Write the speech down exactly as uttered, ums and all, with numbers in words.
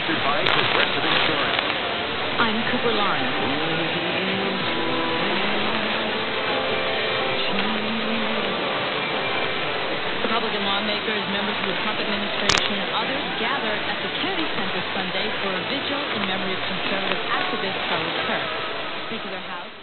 Sponsored by Progressive Insurance. I'm Cooper Lawrence. Republican lawmakers, members of the Trump administration, and others gathered at the Kennedy Center Sunday for a vigil in memory of conservative activist Charlie Kirk. Speaker of the House.